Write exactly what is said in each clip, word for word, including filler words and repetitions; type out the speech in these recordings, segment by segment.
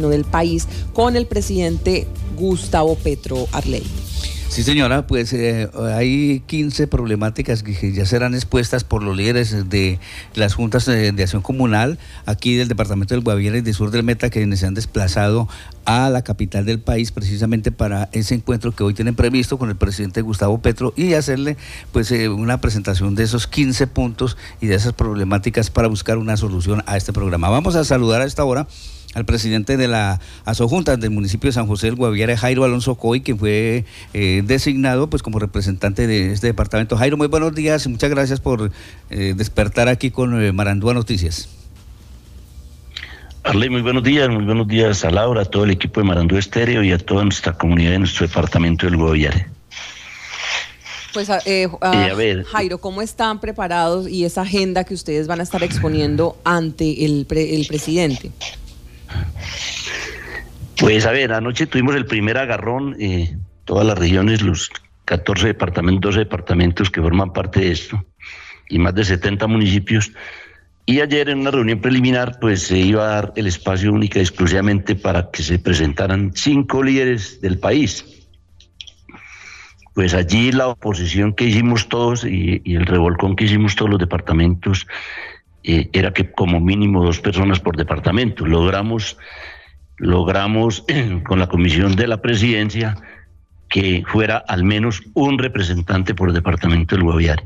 sino del país, con el presidente Gustavo Petro, Arley. Sí, señora, pues eh, hay quince problemáticas que ya serán expuestas por los líderes de las juntas de, de acción comunal aquí del departamento del Guaviare y del sur del Meta, que se han desplazado a la capital del país precisamente para ese encuentro que hoy tienen previsto con el presidente Gustavo Petro y hacerle pues eh, una presentación de esos quince puntos y de esas problemáticas para buscar una solución a este programa. Vamos a saludar a esta hora al presidente de la Asojunta del municipio de San José del Guaviare, Jairo Alonso Coy, quien fue eh, designado pues como representante de este departamento. Jairo, muy buenos días y muchas gracias por eh, despertar aquí con eh, Marandúa Noticias. Arley, muy buenos días, muy buenos días a Laura, a todo el equipo de Marandúa Estéreo y a toda nuestra comunidad de nuestro departamento del Guaviare. Pues eh, uh, eh, a ver, Jairo, ¿cómo están preparados y esa agenda que ustedes van a estar exponiendo ante el, pre, el presidente? Pues a ver, anoche tuvimos el primer agarrón, eh, todas las regiones, los catorce departamentos, doce departamentos que forman parte de esto, y más de setenta municipios, y ayer en una reunión preliminar pues se iba a dar el espacio única y exclusivamente para que se presentaran cinco líderes del país. Pues allí la oposición que hicimos todos y, y el revolcón que hicimos todos los departamentos eh, era que como mínimo dos personas por departamento. Logramos, logramos eh, con la comisión de la presidencia que fuera al menos un representante por departamento del Guaviare.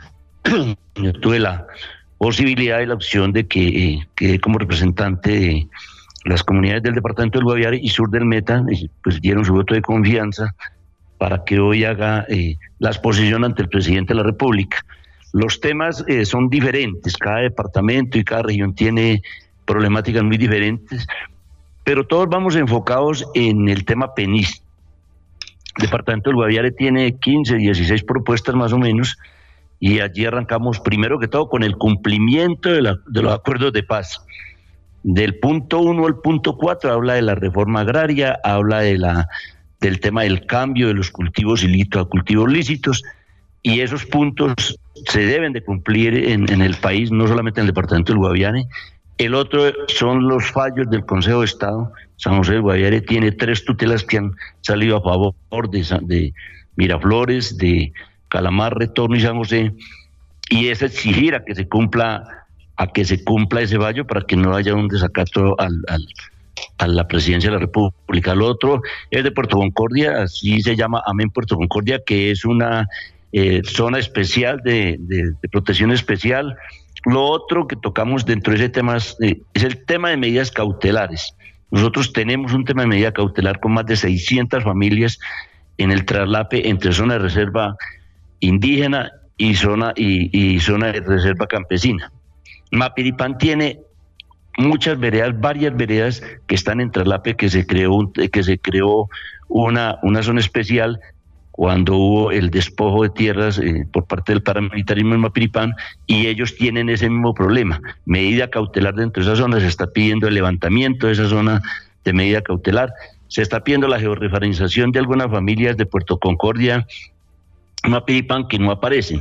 Yo tuve la posibilidad y la opción de que eh, quede como representante de las comunidades del departamento del Guaviare y sur del Meta, y pues dieron su voto de confianza para que hoy haga eh, la exposición ante el presidente de la República. Los temas eh, son diferentes, cada departamento y cada región tiene problemáticas muy diferentes, pero todos vamos enfocados en el tema PENIS. El departamento del Guaviare tiene quince, dieciséis propuestas más o menos, y allí arrancamos primero que todo con el cumplimiento de, la, de los acuerdos de paz. Del punto uno al punto cuatro habla de la reforma agraria, habla de la del tema del cambio de los cultivos ilícitos a cultivos lícitos, y esos puntos se deben de cumplir en, en el país, no solamente en el departamento del Guaviare. El otro son los fallos del Consejo de Estado. San José del Guaviare tiene tres tutelas que han salido a favor de, de Miraflores, de Calamar, Retorno y San José, y es exigir a que se cumpla a que se cumpla ese fallo para que no haya un desacato al, al a la presidencia de la República. Lo otro es de Puerto Concordia, así se llama Amén Puerto Concordia, que es una eh, zona especial de, de, de protección especial. Lo otro que tocamos dentro de ese tema es, eh, es el tema de medidas cautelares. Nosotros tenemos un tema de medida cautelar con más de seiscientas familias en el traslape entre zona de reserva indígena y zona, y, y zona de reserva campesina. Mapiripán tiene muchas veredas, varias veredas que están en traslape, que se creó, que se creó una, una zona especial cuando hubo el despojo de tierras eh, por parte del paramilitarismo en Mapiripán, y ellos tienen ese mismo problema. Medida cautelar dentro de esa zona, se está pidiendo el levantamiento de esa zona de medida cautelar, se está pidiendo la georreferenciación de algunas familias de Puerto Concordia, Mapiripán, que no aparecen.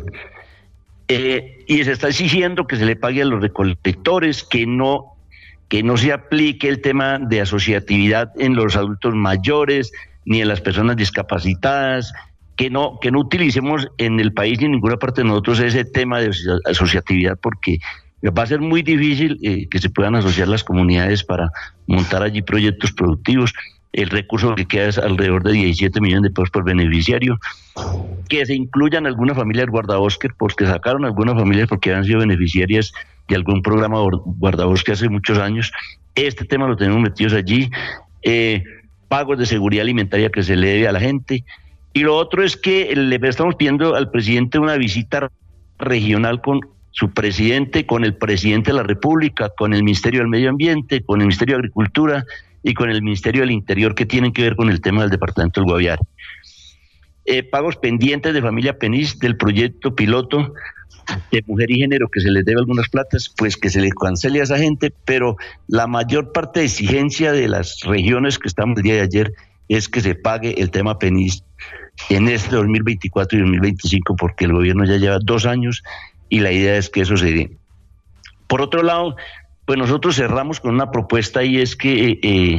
Eh, y se está exigiendo que se le pague a los recolectores, que no que no se aplique el tema de asociatividad en los adultos mayores ni en las personas discapacitadas, que no que no utilicemos en el país ni en ninguna parte de nosotros ese tema de asociatividad, porque va a ser muy difícil eh, que se puedan asociar las comunidades para montar allí proyectos productivos. El recurso que queda es alrededor de diecisiete millones de pesos por beneficiario. Que se incluyan algunas familias guardabosques, porque sacaron algunas familias porque habían sido beneficiarias de algún programa guardabosque hace muchos años. Este tema lo tenemos metidos allí. Eh, pagos de seguridad alimentaria que se le debe a la gente. Y lo otro es que le estamos pidiendo al presidente una visita regional con su presidente, con el presidente de la República, con el Ministerio del Medio Ambiente, con el Ministerio de Agricultura y con el Ministerio del Interior, que tienen que ver con el tema del departamento del Guaviare. Eh, pagos pendientes de familia PENIS del proyecto piloto de mujer y género, que se les debe algunas platas, pues que se les cancele a esa gente, pero la mayor parte de exigencia de las regiones que estamos el día de ayer es que se pague el tema PENIS en este dos mil veinticuatro y dos mil veinticinco, porque el gobierno ya lleva dos años y la idea es que eso se dé. Por otro lado, pues nosotros cerramos con una propuesta, y es que eh,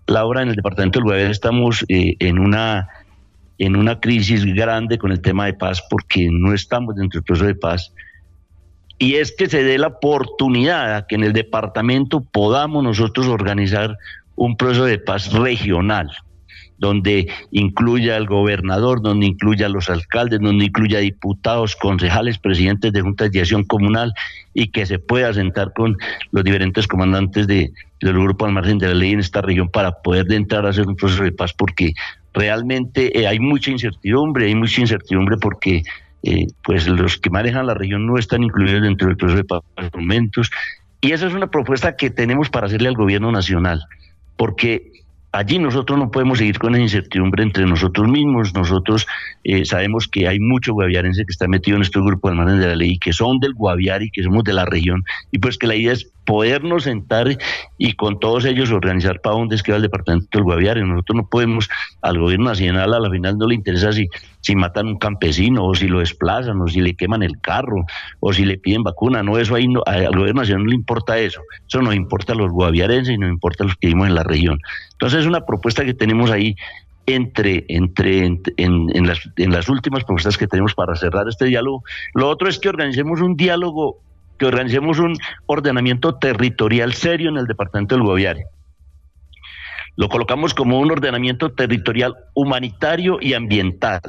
Laura, en el departamento del Guaviare estamos eh, en una en una crisis grande con el tema de paz, porque no estamos dentro del proceso de paz, y es que se dé la oportunidad a que en el departamento podamos nosotros organizar un proceso de paz regional, donde incluya al gobernador, donde incluya a los alcaldes, donde incluya diputados, concejales, presidentes de juntas de acción comunal, y que se pueda sentar con los diferentes comandantes de, de los grupos al margen de la ley en esta región para poder de entrar a hacer un proceso de paz, porque realmente eh, hay mucha incertidumbre, hay mucha incertidumbre porque eh, pues los que manejan la región no están incluidos dentro del proceso de paz en momentos, y esa es una propuesta que tenemos para hacerle al gobierno nacional, porque allí nosotros no podemos seguir con la incertidumbre entre nosotros mismos. Nosotros eh, sabemos que hay mucho guaviarense que está metido en estos grupos al margen de la ley, que son del Guaviare y que somos de la región, y pues que la idea es podernos sentar y con todos ellos organizar para dónde es que va el departamento del Guaviare. Nosotros no podemos, al gobierno nacional a la final no le interesa si, si matan un campesino, o si lo desplazan, o si le queman el carro, o si le piden vacuna. No, eso ahí no, al gobierno nacional no le importa eso. Eso nos importa a los guaviarenses y nos importa a los que vivimos en la región. Entonces es una propuesta que tenemos ahí entre, entre en, en, en, las, en las últimas propuestas que tenemos para cerrar este diálogo. Lo otro es que organicemos un diálogo, que organicemos un ordenamiento territorial serio en el departamento del Guaviare. Lo colocamos como un ordenamiento territorial humanitario y ambiental.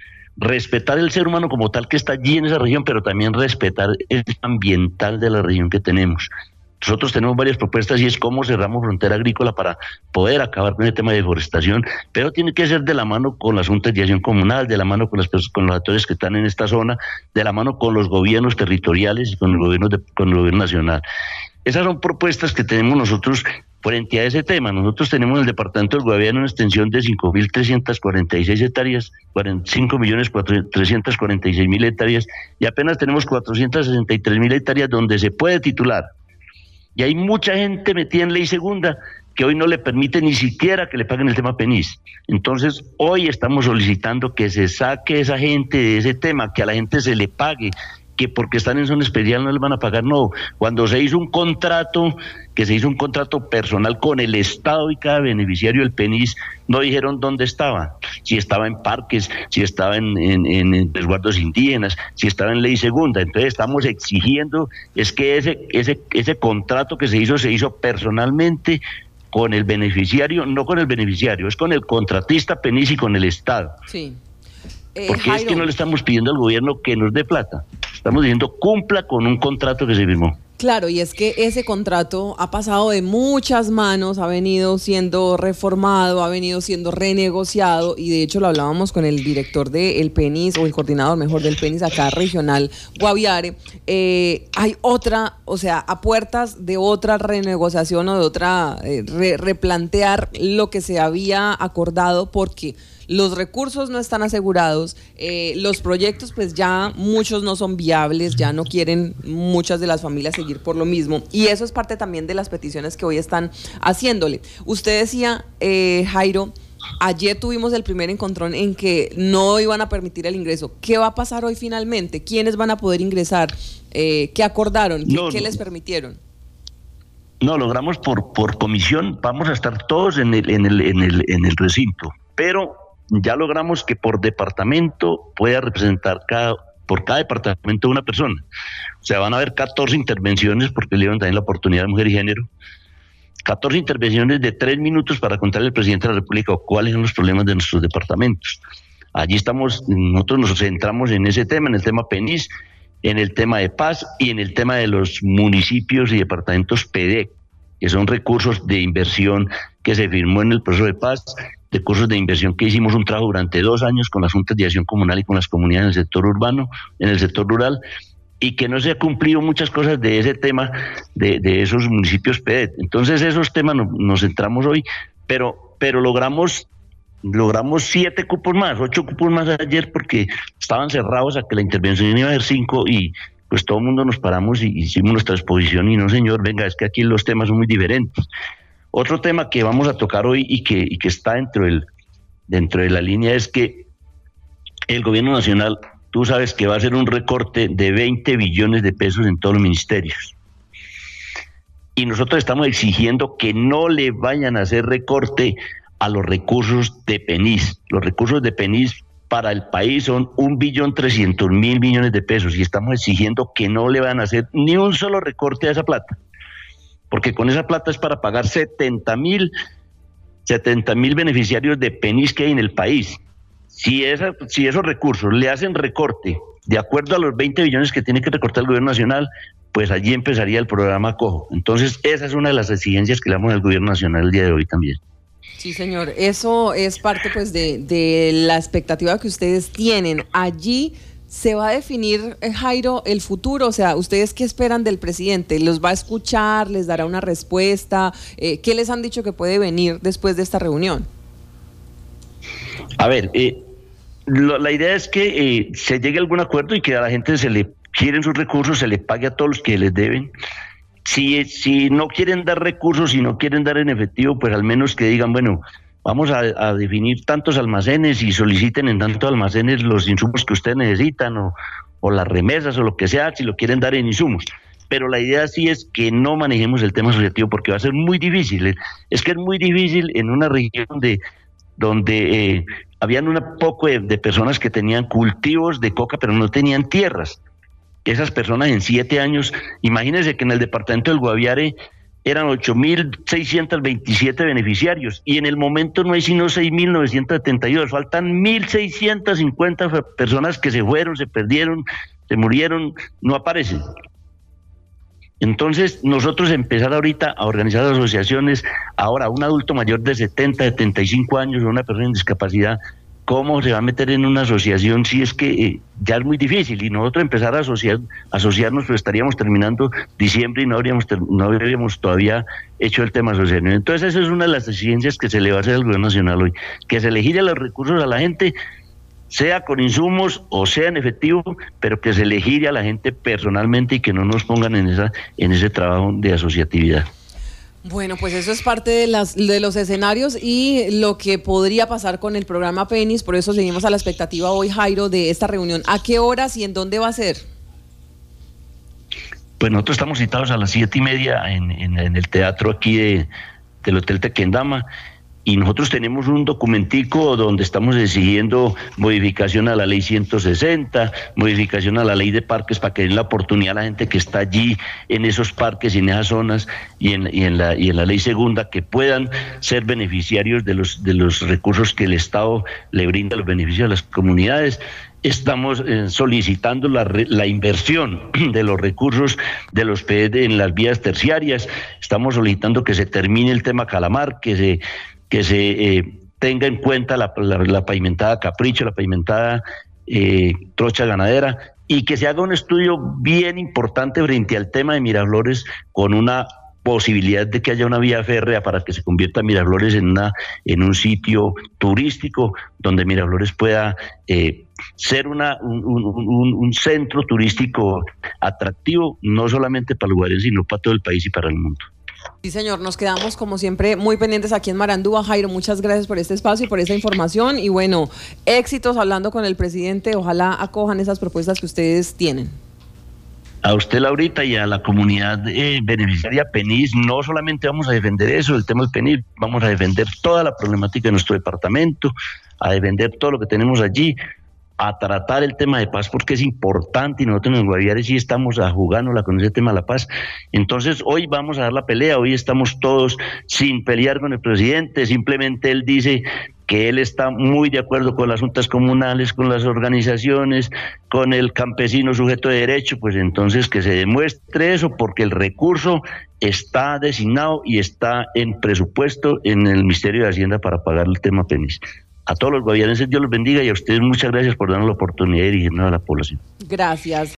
Respetar el ser humano como tal que está allí en esa región, pero también respetar el ambiental de la región que tenemos. Nosotros tenemos varias propuestas y es cómo cerramos frontera agrícola para poder acabar con el tema de deforestación, pero tiene que ser de la mano con las juntas de acción comunal, de la mano con, las, con los actores que están en esta zona, de la mano con los gobiernos territoriales y con el gobierno, de, con el gobierno nacional. Esas son propuestas que tenemos nosotros frente a ese tema. Nosotros tenemos en el departamento del Guaviare una extensión de cinco mil trescientas cuarenta y seis hectáreas, cinco millones trescientas cuarenta y seis mil hectáreas, y apenas tenemos cuatrocientas sesenta y tres mil hectáreas donde se puede titular. Y hay mucha gente metida en ley segunda que hoy no le permite ni siquiera que le paguen el tema PENIS. Entonces, hoy estamos solicitando que se saque esa gente de ese tema, que a la gente se le pague, que porque están en zona especial no les van a pagar. No, cuando se hizo un contrato, que se hizo un contrato personal con el Estado y cada beneficiario del PENIS, no dijeron dónde estaba, si estaba en parques, si estaba en, en, en resguardos indígenas, si estaba en ley segunda. Entonces estamos exigiendo es que ese, ese, ese contrato que se hizo, se hizo personalmente con el beneficiario, no con el beneficiario, es con el contratista PENIS y con el Estado. Sí. Eh, Porque Jairo, es que no le estamos pidiendo al gobierno que nos dé plata, estamos diciendo cumpla con un contrato que se firmó. Claro, y es que ese contrato ha pasado de muchas manos, ha venido siendo reformado, ha venido siendo renegociado, y de hecho lo hablábamos con el director del PENIS, o el coordinador mejor del PENIS acá regional Guaviare. Eh, hay otra, o sea, a puertas de otra renegociación o de otra eh, re, replantear lo que se había acordado, porque los recursos no están asegurados, eh, los proyectos pues ya muchos no son viables, ya no quieren muchas de las familias seguir por lo mismo, y eso es parte también de las peticiones que hoy están haciéndole. Usted decía, eh, Jairo, ayer tuvimos el primer encontrón en que no iban a permitir el ingreso. ¿Qué va a pasar hoy finalmente? ¿Quiénes van a poder ingresar? Eh, ¿Qué acordaron? ¿Qué, no, ¿qué les permitieron? No, logramos por, por comisión, vamos a estar todos en el, en el, en el, en el recinto, pero ya logramos que por departamento pueda representar cada, por cada departamento una persona. O sea, van a haber catorce intervenciones, porque le dieron también la oportunidad de mujer y género. catorce intervenciones de tres minutos para contarle al presidente de la República cuáles son los problemas de nuestros departamentos. Allí estamos, nosotros nos centramos en ese tema, en el tema PENIS, en el tema de paz y en el tema de los municipios y departamentos P E D E, que son recursos de inversión que se firmó en el proceso de paz, recursos de inversión que hicimos un trabajo durante dos años con las juntas de acción comunal y con las comunidades en el sector urbano, en el sector rural, y que no se ha cumplido muchas cosas de ese tema, de, de esos municipios P E D E. Entonces esos temas no, nos centramos hoy, pero, pero logramos, logramos siete cupos más, ocho cupos más ayer, porque estaban cerrados a que la intervención iba a ser cinco, y pues todo el mundo nos paramos y hicimos nuestra exposición, y no señor, venga, es que aquí los temas son muy diferentes. Otro tema que vamos a tocar hoy y que, y que está dentro, del, dentro de la línea es que el gobierno nacional, tú sabes que va a hacer un recorte de veinte billones de pesos en todos los ministerios. y nosotros estamos exigiendo que no le vayan a hacer recorte a los recursos de PENIS. Los recursos de PENIS para el país son un billón trescientos mil millones de pesos y estamos exigiendo que no le van a hacer ni un solo recorte a esa plata, porque con esa plata es para pagar setenta mil beneficiarios de PENIS que hay en el país. Si, esa, si esos recursos le hacen recorte de acuerdo a los veinte billones que tiene que recortar el gobierno nacional, pues allí empezaría el programa Cojo. Entonces esa es una de las exigencias que le damos al gobierno nacional el día de hoy también. Sí, señor, eso es parte pues de, de la expectativa que ustedes tienen. Allí se va a definir, eh, Jairo, el futuro. O sea, ¿ustedes qué esperan del presidente? ¿Los va a escuchar? ¿Les dará una respuesta? Eh, ¿Qué les han dicho que puede venir después de esta reunión? A ver, eh, lo, la idea es que eh, se llegue a algún acuerdo y que a la gente se le giren sus recursos, se le pague a todos los que les deben. Si, si no quieren dar recursos, si no quieren dar en efectivo, pues al menos que digan, bueno, vamos a, a definir tantos almacenes y soliciten en tantos almacenes los insumos que ustedes necesitan o, o las remesas o lo que sea, si lo quieren dar en insumos. Pero la idea sí es que no manejemos el tema asociativo porque va a ser muy difícil. Es que es muy difícil en una región de, donde eh, habían un poco de, de personas que tenían cultivos de coca pero no tenían tierras. Esas personas en siete años, imagínense que en el departamento del Guaviare eran ocho mil seiscientos veintisiete beneficiarios y en el momento no hay sino seis mil novecientos setenta y dos, faltan mil seiscientos cincuenta personas que se fueron, se perdieron, se murieron, no aparecen. Entonces nosotros empezar ahorita a organizar asociaciones, ahora un adulto mayor de setenta, setenta y cinco años o una persona en discapacidad, ¿cómo se va a meter en una asociación si es que eh, ya es muy difícil? Y nosotros empezar a asociar, asociarnos, pues estaríamos terminando diciembre y no habríamos, no habríamos todavía hecho el tema asociación. Entonces esa es una de las exigencias que se le va a hacer al gobierno nacional hoy, que se le gire los recursos a la gente, sea con insumos o sea en efectivo, pero que se le gire a la gente personalmente y que no nos pongan en, esa, en ese trabajo de asociatividad. Bueno, pues eso es parte de, las, de los escenarios y lo que podría pasar con el programa PENIS, por eso seguimos a la expectativa hoy, Jairo, de esta reunión. ¿A qué horas y en dónde va a ser? Pues nosotros estamos citados a las siete y media en, en, en el teatro aquí de, del Hotel Tequendama. Y nosotros tenemos un documentico donde estamos exigiendo modificación a la ley ciento sesenta, modificación a la ley de parques para que den la oportunidad a la gente que está allí en esos parques y en esas zonas y en, y en, la, y en la ley segunda que puedan ser beneficiarios de los, de los recursos que el Estado le brinda a los beneficios a las comunidades. Estamos eh, solicitando la, la inversión de los recursos de los P E D en las vías terciarias. Estamos solicitando que se termine el tema Calamar, que se que se eh, tenga en cuenta la, la, la pavimentada Capricho, la pavimentada eh, Trocha Ganadera, y que se haga un estudio bien importante frente al tema de Miraflores con una posibilidad de que haya una vía férrea para que se convierta Miraflores en, una, en un sitio turístico donde Miraflores pueda eh, ser una, un, un, un centro turístico atractivo, no solamente para los guareños, sino para todo el país y para el mundo. Sí, señor, nos quedamos como siempre muy pendientes aquí en Marandúa. Jairo, muchas gracias por este espacio y por esta información y bueno, éxitos hablando con el presidente, ojalá acojan esas propuestas que ustedes tienen. A usted, Laurita, y a la comunidad eh, beneficiaria PENIS, no solamente vamos a defender eso, el tema del PENIS, vamos a defender toda la problemática de nuestro departamento, a defender todo lo que tenemos allí, a tratar el tema de paz porque es importante y nosotros en el Guaviare sí estamos a jugándola con ese tema de la paz. Entonces hoy vamos a dar la pelea, hoy estamos todos sin pelear con el presidente, simplemente él dice que él está muy de acuerdo con las juntas comunales, con las organizaciones, con el campesino sujeto de derecho, pues entonces que se demuestre eso porque el recurso está designado y está en presupuesto en el Ministerio de Hacienda para pagar el tema PENIS. A todos los guaviarenses Dios los bendiga y a ustedes muchas gracias por darnos la oportunidad de dirigirnos a la población. Gracias.